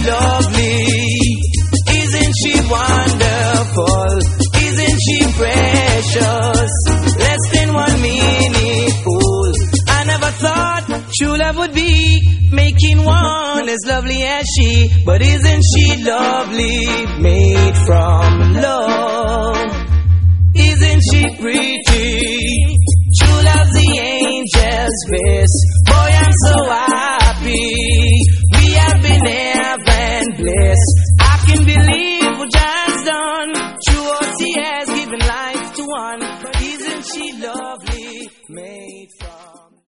lovely? Isn't she wonderful? Isn't she precious? Less than 1 minute old. I never thought true love would be making one as lovely as she. But isn't she lovely? Made from love.